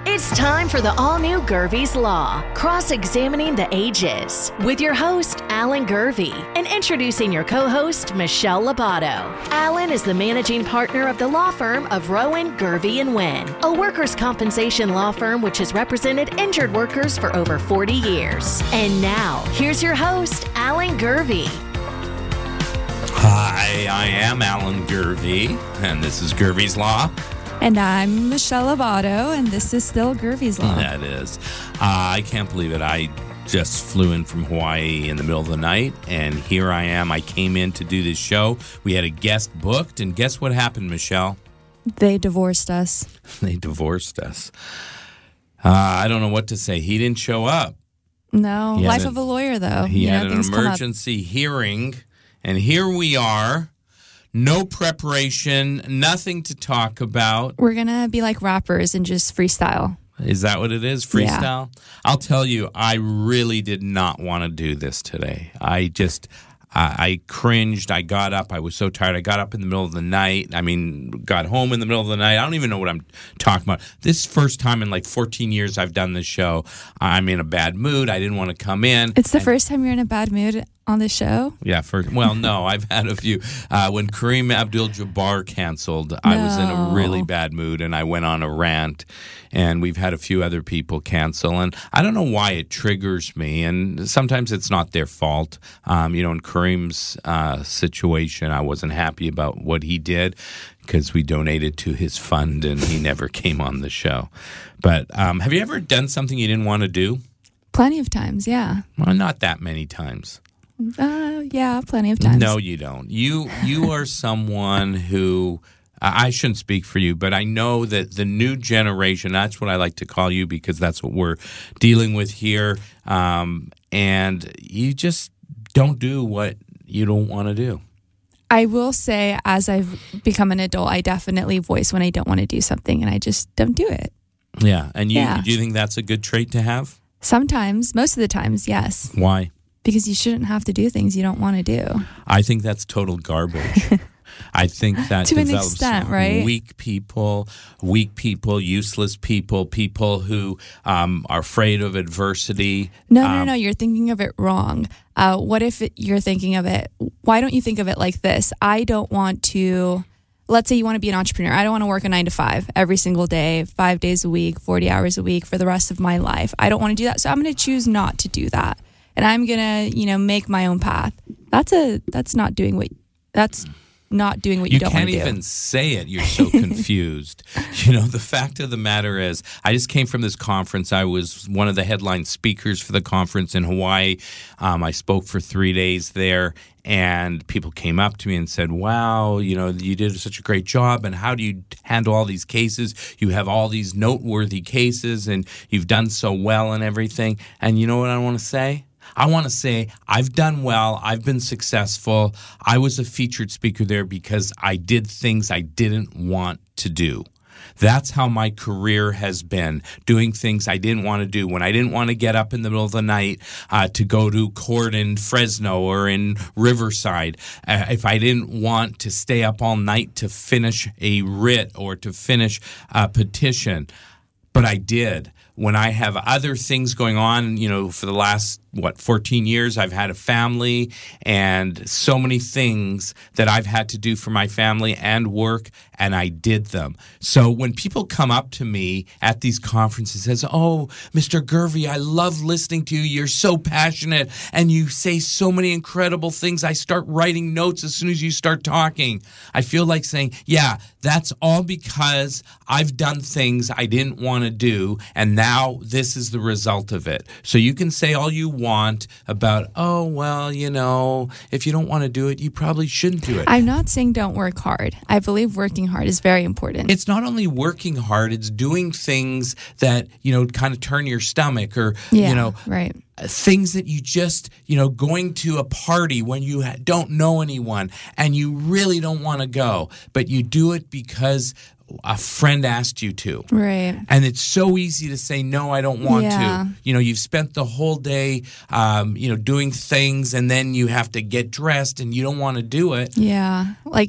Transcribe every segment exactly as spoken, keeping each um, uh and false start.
It's time for the all-new Gervie's Law, cross-examining the ages, with your host, Alan Gervie, and introducing your co-host, Michelle Lobato. Alan is the managing partner of the law firm of Rowan, Gervie and Wynn, a workers' compensation law firm which has represented injured workers for over forty years. And now, here's your host, Alan Gervie. Hi, I am Alan Gervie, and this is Gervie's Law. And I'm Michelle Lobato, and this is still Gervie's Law. That is. Uh, I can't believe it. I just flew in from Hawaii in the middle of the night, and here I am. I came in to do this show. We had a guest booked, and guess what happened, Michelle? They divorced us. They divorced us. Uh, I don't know what to say. He didn't show up. No, He life had of a lawyer, though. He You had know, an things come up. emergency hearing, and here we are. No preparation, nothing to talk about. We're going to be like rappers and just freestyle. Is that what it is? Freestyle? Yeah. I'll tell you, I really did not want to do this today. I just, I, I cringed. I got up. I was so tired. I got up in the middle of the night. I mean, got home in the middle of the night. I don't even know what I'm talking about. This first time in like fourteen years I've done this show. I'm in a bad mood. I didn't want to come in. It's the and, first time you're in a bad mood on the show? Yeah, first. Well, no, I've had a few. Uh, when Kareem Abdul-Jabbar canceled, no. I was in a really bad mood, and I went on a rant, and we've had a few other people cancel, and I don't know why it triggers me, and sometimes it's not their fault. Um, you know, in Kareem's uh, situation, I wasn't happy about what he did because we donated to his fund, and he never came on the show. But um, have you ever done something you didn't want to do? Plenty of times, yeah. Well, not that many times. Uh, yeah, plenty of times. No, you don't. You you are someone who, I shouldn't speak for you, but I know that the new generation, that's what I like to call you because that's what we're dealing with here, um, and you just don't do what you don't want to do. I will say, as I've become an adult, I definitely voice when I don't want to do something, and I just don't do it. Yeah, and you Yeah. do you think that's a good trait to have? Sometimes, most of the times, yes. Why? Because you shouldn't have to do things you don't want to do. I think that's total garbage. I think that to an develops extent, right? weak people, weak people, useless people, people who um, are afraid of adversity. No, um, no, no, you're thinking of it wrong. Uh, what if it, you're thinking of it, why don't you think of it like this? I don't want to, let's say you want to be an entrepreneur. I don't want to work a nine to five every single day, five days a week, forty hours a week for the rest of my life. I don't want to do that. So I'm going to choose not to do that. And I'm going to, you know, make my own path. That's a, that's not doing what, that's not doing what you, you don't want to do. You can't even say it. You're so confused. You know, the fact of the matter is, I just came from this conference. I was one of the headline speakers for the conference in Hawaii. Um, I spoke for three days there, and people came up to me and said, wow, you know, you did such a great job, and how do you handle all these cases? You have all these noteworthy cases, and you've done so well and everything. And you know what I want to say? I want to say I've done well. I've been successful. I was a featured speaker there because I did things I didn't want to do. That's how my career has been, doing things I didn't want to do. When I didn't want to get up in the middle of the night uh, to go to court in Fresno or in Riverside, uh, if I didn't want to stay up all night to finish a writ or to finish a petition, but I did. When I have other things going on, you know, for the last, what, fourteen years, I've had a family and so many things that I've had to do for my family and work, and I did them. So when people come up to me at these conferences and says, oh, Mister Gervie, I love listening to you. You're so passionate and you say so many incredible things. I start writing notes as soon as you start talking. I feel like saying, yeah, that's all because I've done things I didn't want to do, and now this is the result of it. So you can say all you want about, oh, well, you know, if you don't want to do it, you probably shouldn't do it. I'm not saying don't work hard. I believe working hard is very important. It's not only working hard, it's doing things that, you know, kind of turn your stomach or, yeah, you know, right. things that you just, you know, going to a party when you ha- don't know anyone and you really don't want to go, but you do it because a friend asked you to. Right. And it's so easy to say, no, I don't want yeah. to. You know, you've spent the whole day, um, you know, doing things, and then you have to get dressed and you don't want to do it. Yeah. Like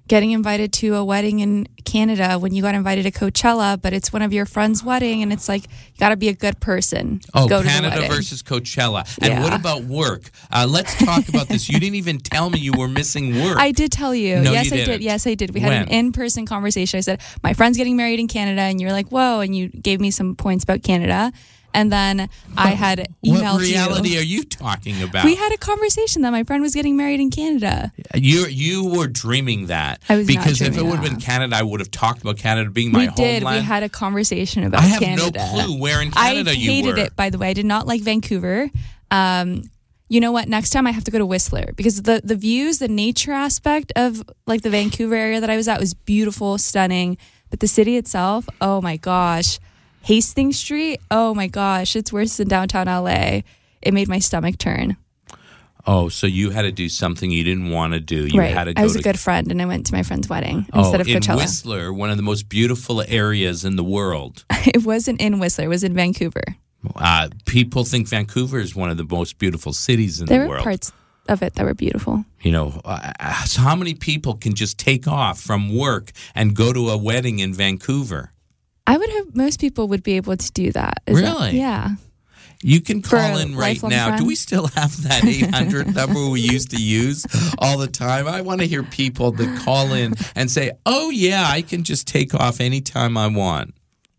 getting invited to a wedding in Canada when you got invited to Coachella, but it's one of your friend's wedding, and it's like you got to be a good person. Oh, go to Canada the wedding. versus Coachella. And Yeah. what about work? Uh, let's talk about this. You didn't even tell me you were missing work. I did tell you. No, yes, you I didn't. did. Yes, I did. We had When? an in-person conversation. I said, my friend's getting married in Canada, and you're like, whoa, and you gave me some points about Canada. And then I had emailed What reality you. are you talking about? We had a conversation that my friend was getting married in Canada. You you were dreaming that. I was not because if it dreaming would have been that. Canada, I would have talked about Canada being my we did. homeland. We had a conversation about I have Canada. no clue where in Canada I you hated were. it, by the way. I did not like Vancouver. Um, you know what? Next time I have to go to Whistler because the, the views, the nature aspect of like the Vancouver area that I was at was beautiful, stunning. But the city itself, oh my gosh. Hastings Street, oh my gosh, it's worse than downtown L A. It made my stomach turn. Oh, so you had to do something you didn't want to do. You right. had to go I was to a good friend, and I went to my friend's wedding oh, instead of in Coachella. Whistler, one of the most beautiful areas in the world. It wasn't in Whistler. It was in Vancouver. Uh, people think Vancouver is one of the most beautiful cities in There the were world. parts of it that were beautiful. You know, uh, so how many people can just take off from work and go to a wedding in Vancouver? I would have, most people would be able to do that. Is that- Really? yeah. You can For call a in right lifelong now. friend? Do we still have that eight hundred number we used to use all the time? I want to hear people that call in and say, oh, yeah, I can just take off anytime I want.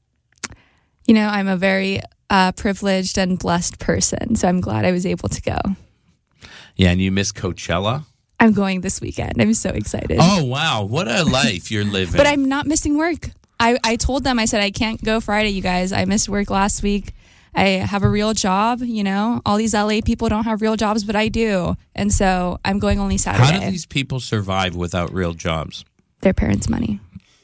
You know, I'm a very uh, privileged and blessed person, so I'm glad I was able to go. Yeah, and you miss Coachella? I'm going this weekend. I'm so excited. Oh, wow. What a life you're living. But I'm not missing work. I, I told them, I said, I can't go Friday, you guys. I missed work last week. I have a real job, you know. All these L A people don't have real jobs, but I do. And so I'm going only Saturday. How do these people survive without real jobs? Their parents' money.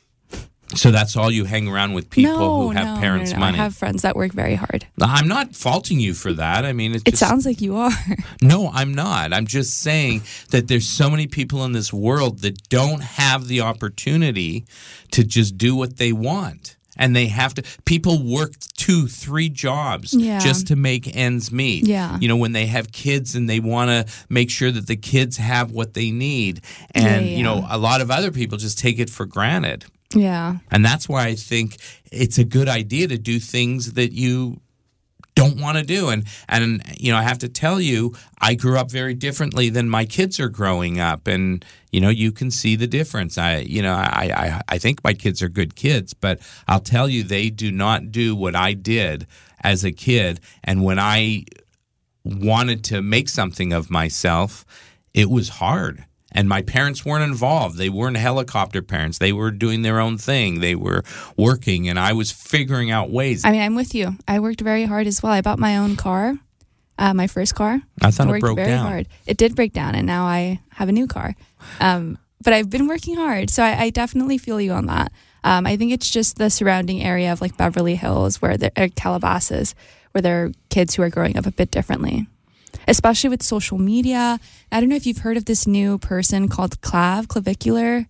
So that's all you hang around with people no, who have no, parents' no, no. money? I have friends that work very hard. I'm not faulting you for that. I mean, it's It just, sounds like you are. No, I'm not. I'm just saying that there's so many people in this world that don't have the opportunity to just do what they want. And they have to, people work two, three jobs Yeah. just to make ends meet. Yeah. You know, when they have kids and they want to make sure that the kids have what they need. And, Yeah, you know, yeah. a lot of other people just take it for granted. Yeah. And that's why I think it's a good idea to do things that you don't want to do. And, and you know, I have to tell you, I grew up very differently than my kids are growing up. And, you know, you can see the difference. I, you know, I, I, I think my kids are good kids, but I'll tell you, they do not do what I did as a kid. And when I wanted to make something of myself, it was hard. And my parents weren't involved. They weren't helicopter parents. They were doing their own thing. They were working, and I was figuring out ways. I mean, I'm with you. I worked very hard as well. I bought my own car, uh, my first car. I thought it worked broke very down. hard. It did break down, and now I have a new car. Um, but I've been working hard, so I, I definitely feel you on that. Um, I think it's just the surrounding area of like Beverly Hills, where there are Calabasas, where there are kids who are growing up a bit differently. Especially with social media. I don't know if you've heard of this new person called Clav, clavicular.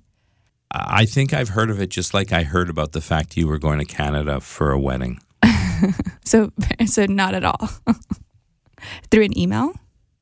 I think I've heard of it just like I heard about the fact you were going to Canada for a wedding. So, so not at all. Through an email?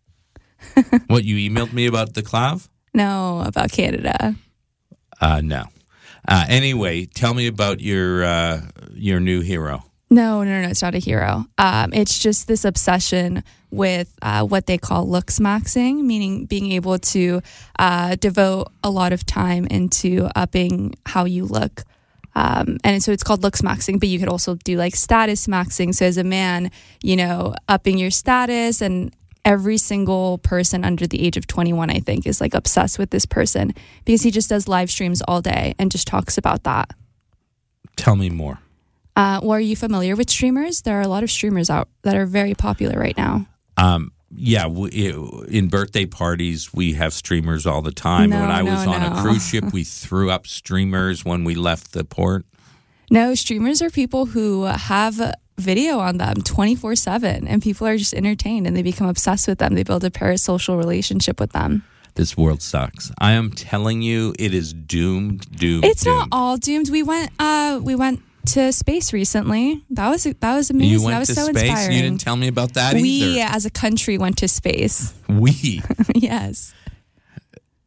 What, you emailed me about the clav? No, about Canada. Uh, no. Uh, anyway, tell me about your uh, your new hero. No, no, no, it's not a hero. Um, it's just this obsession with uh, what they call looks maxing, meaning being able to uh, devote a lot of time into upping how you look. Um, and so it's called looks maxing, but you could also do like status maxing. So as a man, you know, upping your status, and every single person under the age of twenty-one, I think, is like obsessed with this person because he just does live streams all day and just talks about that. Tell me more. Uh, well, are you familiar with streamers? There are a lot of streamers out that are very popular right now. Um, yeah, we, in birthday parties, we have streamers all the time. No, when I no, was on no. a cruise ship, we threw up streamers when we left the port. No, streamers are people who have video on them twenty-four seven, and people are just entertained and they become obsessed with them. They build a parasocial relationship with them. This world sucks. I am telling you, it is doomed, doomed, It's doomed. not all doomed. We went, uh, we went to space recently. That was that was amazing. You went that was to so space? inspiring. You didn't tell me about that we, either. as a country, went to space. We. Yes.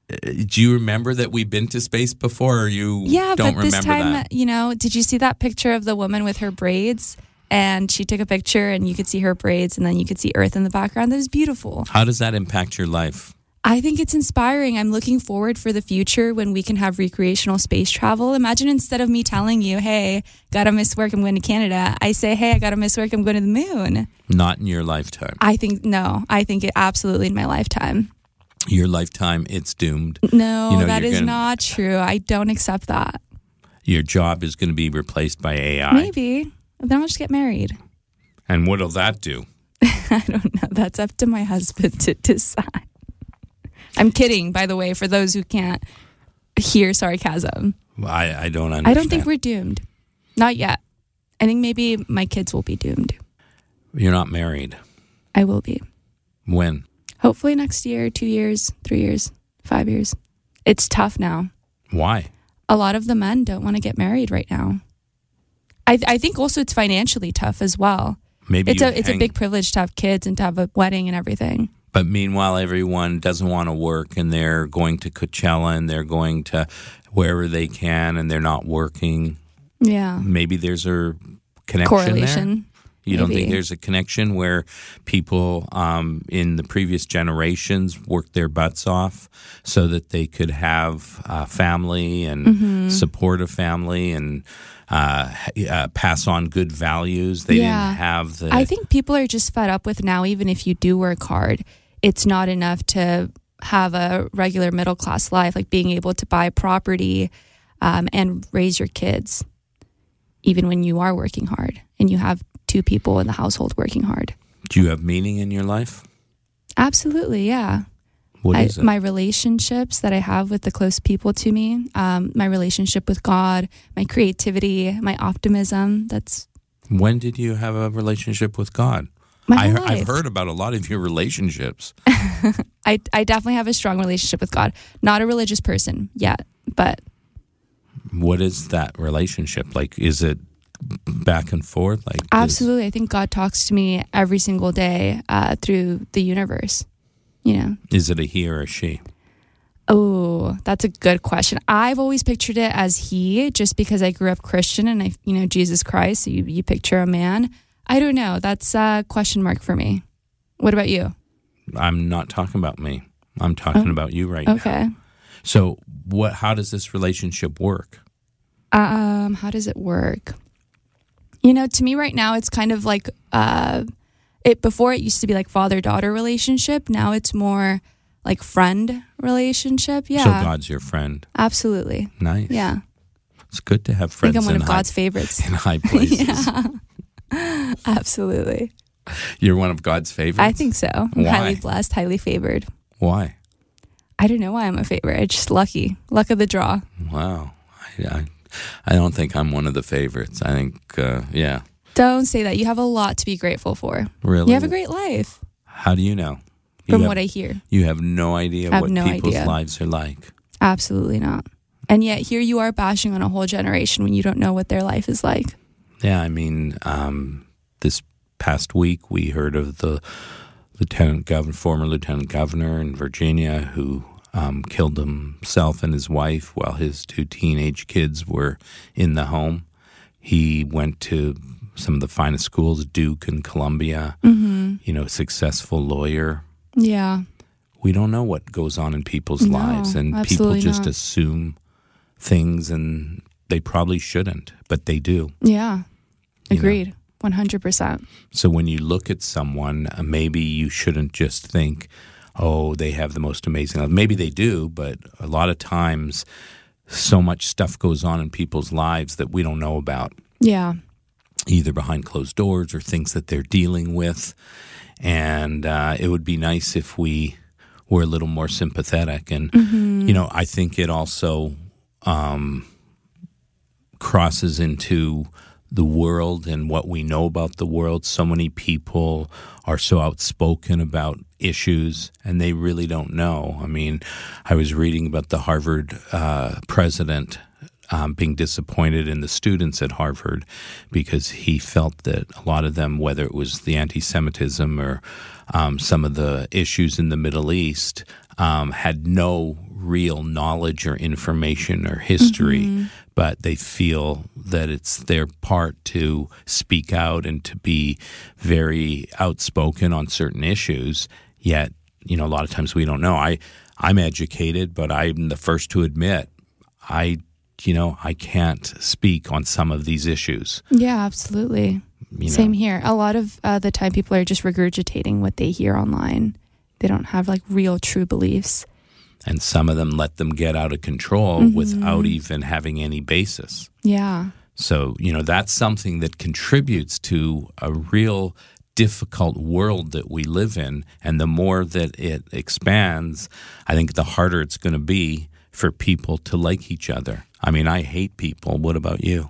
Do you remember that we've been to space before, or you Yeah, don't but this remember time, that? you know, did you see that picture of the woman with her braids? And she took a picture and you could see her braids and then you could see Earth in the background. That was beautiful. How does that impact your life? I think it's inspiring. I'm looking forward for the future when we can have recreational space travel. Imagine instead of me telling you, hey, gotta miss work, I'm going to Canada, I say, hey, I gotta miss work, I'm going to the moon. Not in your lifetime. I think, no, I think it absolutely in my lifetime. Your lifetime, it's doomed. No, You know, that you're is gonna- not true. I don't accept that. Your job is going to be replaced by A I. Maybe. Then I'll just get married. And what'll that do? I don't know. That's up to my husband to decide. I'm kidding, by the way, for those who can't hear sarcasm. I, I don't understand. I don't think we're doomed. Not yet. I think maybe my kids will be doomed. You're not married. I will be. When? Hopefully next year, two years, three years, five years. It's tough now. Why? A lot of the men don't want to get married right now. I I think also it's financially tough as well. Maybe It's you a it's hang- a big privilege to have kids and to have a wedding and everything. But meanwhile, everyone doesn't want to work, and they're going to Coachella, and they're going to wherever they can, and they're not working. Yeah. Maybe there's a connection Correlation. there. You don't think maybe. there's a connection where people um, in the previous generations worked their butts off so that they could have a family and Mm-hmm. support a family and uh, uh, pass on good values? They Yeah. didn't have the. I think people are just fed up with now, even if you do work hard, it's not enough to have a regular middle class life, like being able to buy property um, and raise your kids, even when you are working hard and you have two people in the household working hard. Do you have meaning in your life? Absolutely, yeah. What I, is it? my relationships that I have with the close people to me, um, my relationship with God, my creativity, my optimism. That's When did you have a relationship with God? my I, whole he- I've life. heard about a lot of your relationships. I, I definitely have a strong relationship with God. Not a religious person yet, but What is that relationship like? Is it back and forth? Like does- absolutely. I think God talks to me every single day uh, through the universe. You know, Is it a he or a she? oh, that's a good question. I've always pictured it as he, just because I grew up Christian and I, you know, Jesus Christ. So you, you picture a man. I don't know. That's a question mark for me. What about you? I'm not talking about me. I'm talking Oh, about you right now. Okay. So what? How does this relationship work? Um, how does it work? You know, to me right now, it's kind of like uh, it. Before it used to be like father-daughter relationship. Now it's more like friend relationship. Yeah, So God's your friend. absolutely. Nice. Yeah, It's good to have I friends think I'm one in, of high, God's favorites. in high places. Yeah, absolutely. You're one of God's favorites? I think so. I'm Why? highly blessed, highly favored. Why? I don't know why I'm a favorite. It's just lucky, luck of the draw. Wow. I, I, I don't think I'm one of the favorites. I think, uh, yeah. Don't say that. You have a lot to be grateful for. Really? You have a great life, How do you know? You from have, what I hear. You have no idea I have what no people's idea. lives are like. Absolutely not. And yet here you are bashing on a whole generation when you don't know what their life is like. Yeah, I mean, um, this past week we heard of the lieutenant governor, former lieutenant governor in Virginia who um, killed himself and his wife while his two teenage kids were in the home. He went to some of the finest schools, Duke and Columbia, Mm-hmm. you know, successful lawyer. Yeah. We don't know what goes on in people's No, lives, and people absolutely just not. assume things, and they probably shouldn't, but they do. Yeah. You know. Agreed. one hundred percent. So when you look at someone, uh, maybe you shouldn't just think, oh, they have the most amazing life. Maybe they do, but a lot of times so much stuff goes on in people's lives that we don't know about, Yeah. either behind closed doors or things that they're dealing with. And uh, it would be nice if we were a little more sympathetic. And, Mm-hmm. you know, I think it also um, crosses into the world and what we know about the world. So many people are so outspoken about issues, and they really don't know. I mean, I was reading about the Harvard uh, president um, being disappointed in the students at Harvard because he felt that a lot of them, whether it was the anti-Semitism or um, some of the issues in the Middle East, um, had no real knowledge or information or history, mm-hmm. but they feel that it's their part to speak out and to be very outspoken on certain issues. Yet, you know, a lot of times we don't know. I, I'm educated, but I'm the first to admit I, you know, I can't speak on some of these issues. Yeah, absolutely. You know. Same here. A lot of uh, the time people are just regurgitating what they hear online. They don't have like real true beliefs. And some of them let them get out of control mm-hmm. without even having any basis. Yeah. So, you know, that's something that contributes to a real difficult world that we live in. And the more that it expands, I think the harder it's going to be for people to like each other. I mean, I hate people. What about you?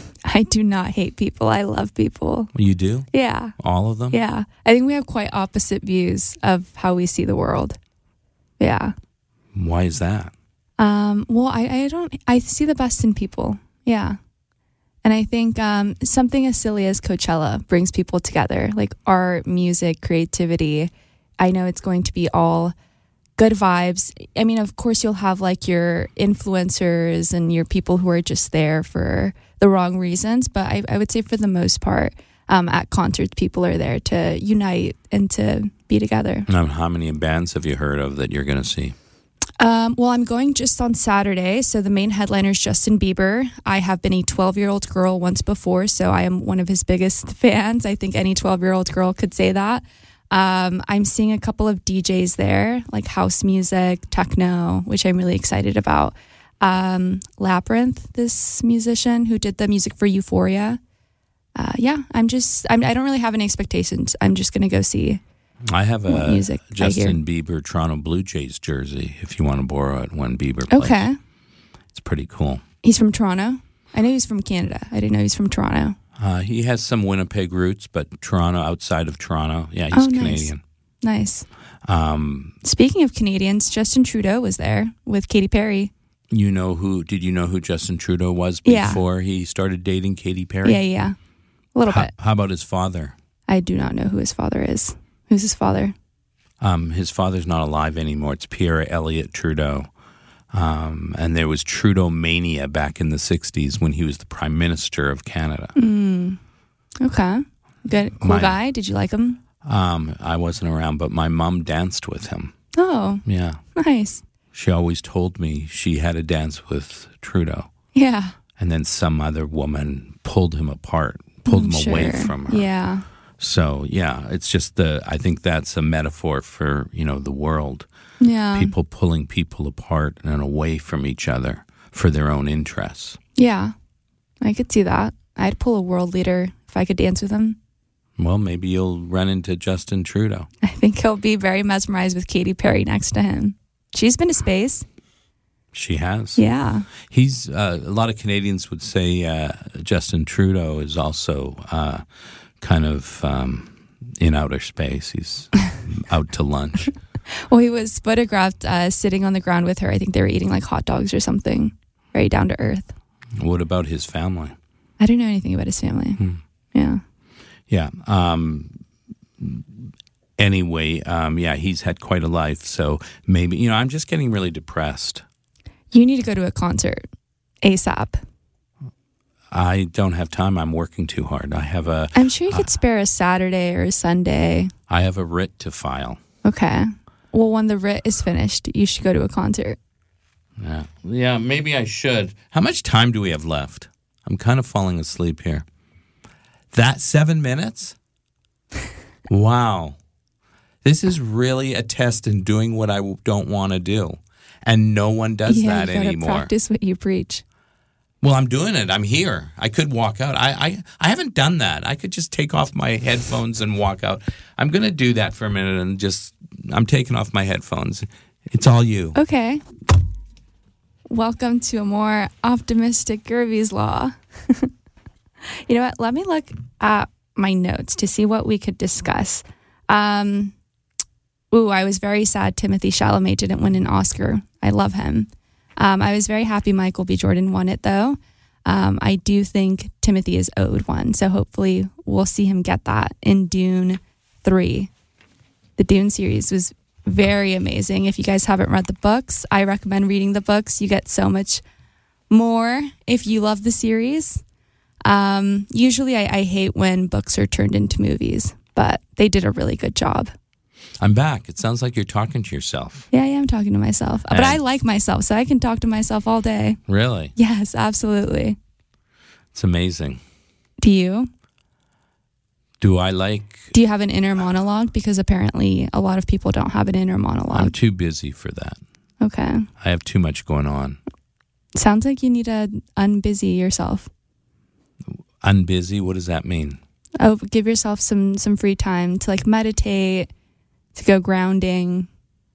I do not hate people. I love people. You do? Yeah. All of them? Yeah. I think we have quite opposite views of how we see the world. Yeah. Why is that? Um, well, I, I don't, I see the best in people. Yeah. And I think um, something as silly as Coachella brings people together, like art, music, creativity. I know it's going to be all good vibes. I mean, of course, you'll have like your influencers and your people who are just there for the wrong reasons. But I, I would say for the most part, um, at concerts, people are there to unite and to be together. Um, how many bands have you heard of that you're going to see? Um, well, I'm going just on Saturday. So the main headliner is Justin Bieber. I have been a twelve-year-old girl once before, so I am one of his biggest fans. I think any twelve-year-old girl could say that. Um, I'm seeing a couple of D Js there, like house music, techno, which I'm really excited about. Um, Labyrinth, this musician who did the music for Euphoria. Uh, yeah, I'm just, I'm, I don't really have any expectations. I'm just going to go see. I have a music Justin Bieber Toronto Blue Jays jersey if you want to borrow it when Bieber plays. Okay. It's pretty cool. He's from Toronto? I know he's from Canada. I didn't know he's from Toronto. Uh, he has some Winnipeg roots, but Toronto, outside of Toronto. Yeah, he's oh, nice. Canadian. Nice. Um, Speaking of Canadians, Justin Trudeau was there with Katy Perry. You know who, did you know who Justin Trudeau was before yeah. he started dating Katy Perry? Yeah, yeah. A little how, bit. How about his father? I do not know who his father is. Who's his father? Um, his father's not alive anymore. It's Pierre Elliott Trudeau. Um, and there was Trudeau mania back in the sixties when he was the Prime Minister of Canada. Mm. Okay. Good. Cool my, guy. Did you like him? Um, I wasn't around, but my mom danced with him. Oh. Yeah. Nice. She always told me she had a dance with Trudeau. Yeah. And then some other woman pulled him apart, pulled I'm him sure. away from her. Yeah. So, yeah, it's just the, I think that's a metaphor for, you know, the world. Yeah. People pulling people apart and away from each other for their own interests. Yeah. I could see that. I'd pull a world leader if I could dance with him. Well, maybe you'll run into Justin Trudeau. I think he'll be very mesmerized with Katy Perry next to him. She's been to space. She has. Yeah. He's, uh, a lot of Canadians would say uh, Justin Trudeau is also uh, kind of um, in outer space. He's out to lunch. Well, he was photographed uh, sitting on the ground with her. I think they were eating like hot dogs or something. Very down to earth. What about his family? I don't know anything about his family. Hmm. Yeah. Yeah. Um, anyway, um, yeah, he's had quite a life. So maybe, you know, I'm just getting really depressed. You need to go to a concert ASAP. I don't have time. I'm working too hard. I have a... I'm sure you could uh, spare a Saturday or a Sunday. I have a writ to file. Okay. Well, when the writ is finished, you should go to a concert. Yeah. Yeah, maybe I should. How much time do we have left? I'm kind of falling asleep here. That seven minutes? Wow. This is really a test in doing what I don't want to do. And no one does yeah, that you gotta anymore. Practice what you preach. Well, I'm doing it. I'm here. I could walk out. I, I, I haven't done that. I could just take off my headphones and walk out. I'm going to do that for a minute and just, I'm taking off my headphones. It's all you. Okay. Welcome to a more optimistic Gervie's Law. You know what? Let me look at my notes to see what we could discuss. Um, ooh, I was very sad Timothée Chalamet didn't win an Oscar. I love him. Um, I was very happy Michael B. Jordan won it, though. Um, I do think Timothy is owed one, so hopefully we'll see him get that in Dune three. The Dune series was very amazing. If you guys haven't read the books, I recommend reading the books. You get so much more if you love the series. Um, usually I, I hate when books are turned into movies, but they did a really good job. I'm back. It sounds like you're talking to yourself. Yeah, I am talking to myself. And but I like myself, so I can talk to myself all day. Really? Yes, absolutely. It's amazing. Do you? Do I like... Do you have an inner monologue? Because apparently a lot of people don't have an inner monologue. I'm too busy for that. Okay. I have too much going on. Sounds like you need to unbusy yourself. Unbusy? What does that mean? Oh, give yourself some some free time to like meditate, to go grounding,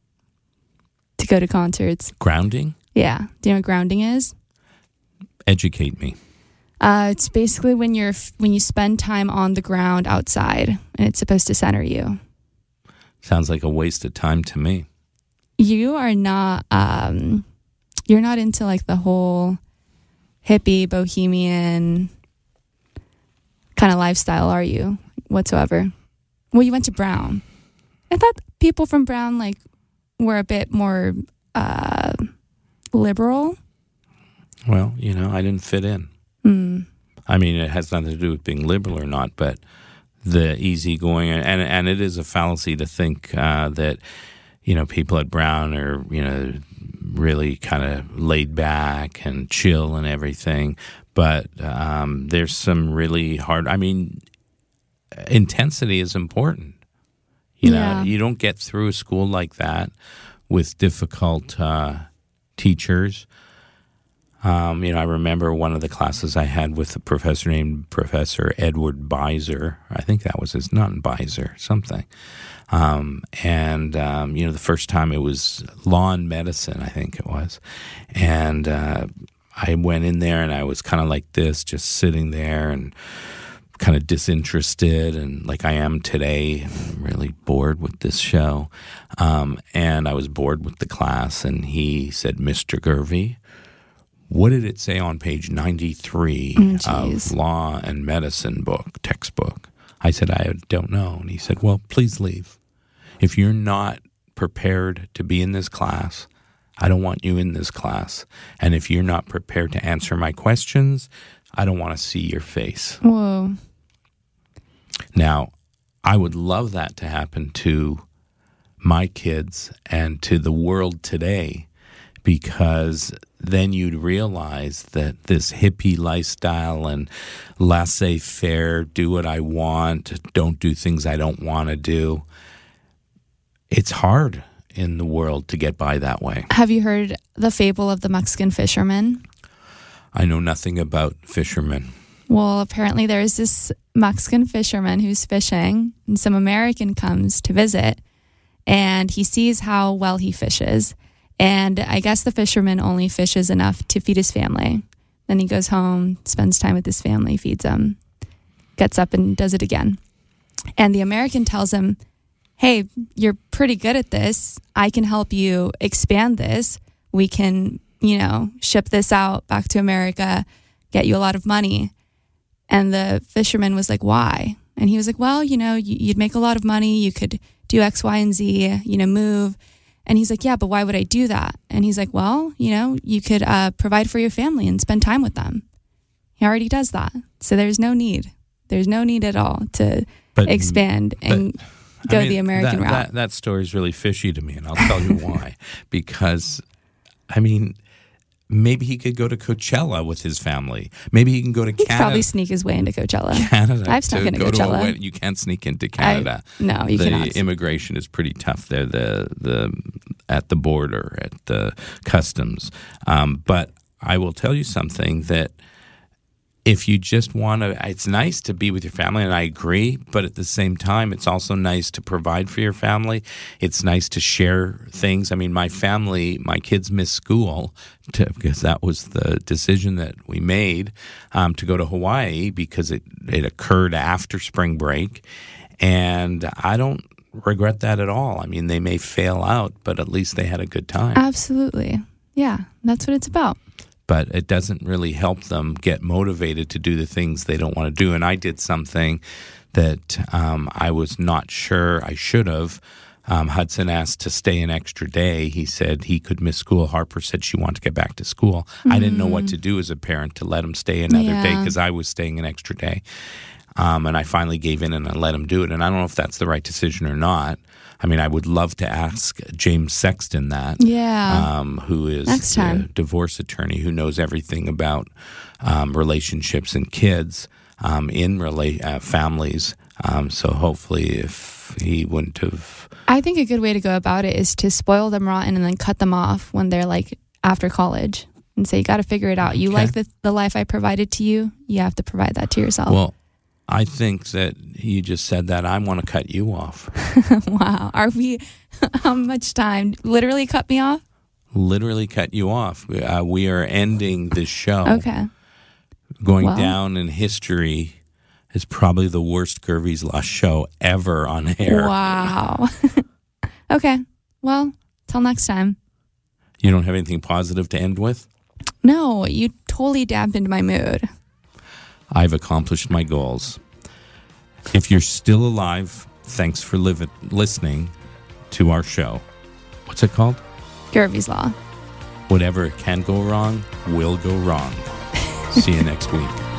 to go to concerts. Grounding? Yeah. Do you know what grounding is? Educate me. Uh, it's basically when you're when you spend time on the ground outside, and it's supposed to center you. Sounds like a waste of time to me. You are not. Um, you're not into like the whole hippie bohemian kind of lifestyle, are you? Whatsoever. Well, you went to Brown. I thought people from Brown like were a bit more uh, liberal. Well, you know, I didn't fit in. Mm. I mean, it has nothing to do with being liberal or not, but the easygoing, and and it is a fallacy to think uh, that, you know, people at Brown are, you know, really kind of laid back and chill and everything. But um, there's some really hard, I mean, intensity is important. You know, Yeah. you don't get through a school like that with difficult uh, teachers. Um, you know, I remember one of the classes I had with a professor named Professor Edward Beiser. I think that was his, not Beiser, something. Um, and, um, you know, the first time it was law and medicine, I think it was. And uh, I went in there and I was kind of like this, just sitting there and kind of disinterested, and like I am today, I'm really bored with this show. Um, and I was bored with the class, and he said, Mister Gervey, what did it say on page ninety-three Oh, of Law and Medicine book, textbook? I said, I don't know. And he said, well, please leave. If you're not prepared to be in this class, I don't want you in this class. And if you're not prepared to answer my questions, I don't want to see your face. Whoa. Now, I would love that to happen to my kids and to the world today, because then you'd realize that this hippie lifestyle and laissez-faire, do what I want, don't do things I don't want to do, it's hard in the world to get by that way. Have you heard the fable of the Mexican fisherman? I know nothing about fishermen. Well, apparently there is this Mexican fisherman who's fishing, and some American comes to visit, and he sees how well he fishes. And I guess the fisherman only fishes enough to feed his family. Then he goes home, spends time with his family, feeds them, gets up and does it again. And the American tells him, hey, you're pretty good at this. I can help you expand this. We can, you know, ship this out back to America, get you a lot of money. And the fisherman was like, why? And he was like, well, you know, you'd make a lot of money. You could do X, Y, and Z, you know, move. And he's like, yeah, but why would I do that? And he's like, well, you know, you could uh, provide for your family and spend time with them. He already does that. So there's no need. There's no need at all to But- expand and but, go I mean, the American that, route. That, that story is really fishy to me, and I'll tell you why. Because, I mean, maybe he could go to Coachella with his family. Maybe he can go to He could Canada. probably sneak his way into Coachella. Canada I've snuck to into go to a Coachella. wedding. You can't sneak into Canada. I, no, you the cannot. immigration is pretty tough there. The the at the border, at the customs. Um, but I will tell you something, that if you just want to, it's nice to be with your family, and I agree, but at the same time, it's also nice to provide for your family. It's nice to share things. I mean, my family, my kids missed school to, because that was the decision that we made um, to go to Hawaii, because it, it occurred after spring break. And I don't regret that at all. I mean, they may fail out, but at least they had a good time. Absolutely. Yeah, that's what it's about. But it doesn't really help them get motivated to do the things they don't want to do. And I did something that um, I was not sure I should have. um, Hudson asked to stay an extra day, he said he could miss school. Harper said she wanted to get back to school. Mm-hmm. I didn't know what to do as a parent to let him stay another Yeah. day because I was staying an extra day. Um, and I finally gave in and I let him do it. And I don't know if that's the right decision or not. I mean, I would love to ask James Sexton that, Yeah. um, who is Next time. a divorce attorney who knows everything about um, relationships and kids um, in rela- uh, families. Um, so hopefully if he wouldn't have... I think a good way to go about it is to spoil them rotten and then cut them off when they're like after college and say, you got to figure it out. You Okay. like the, the life I provided to you, you have to provide that to yourself. Well, I think that you just said that. I want to cut you off. Wow. Are we, how much time? Literally cut me off? Literally cut you off. Uh, we are ending this show. Okay. Going Well. down in history is probably the worst Gervie's Law show ever on air. Wow. Okay. Well, till next time. You don't have anything positive to end with? No, you totally dampened my mood. I've accomplished my goals. If you're still alive, thanks for live- listening to our show. What's it called? Gervie's Law. Whatever can go wrong will go wrong. See you next week.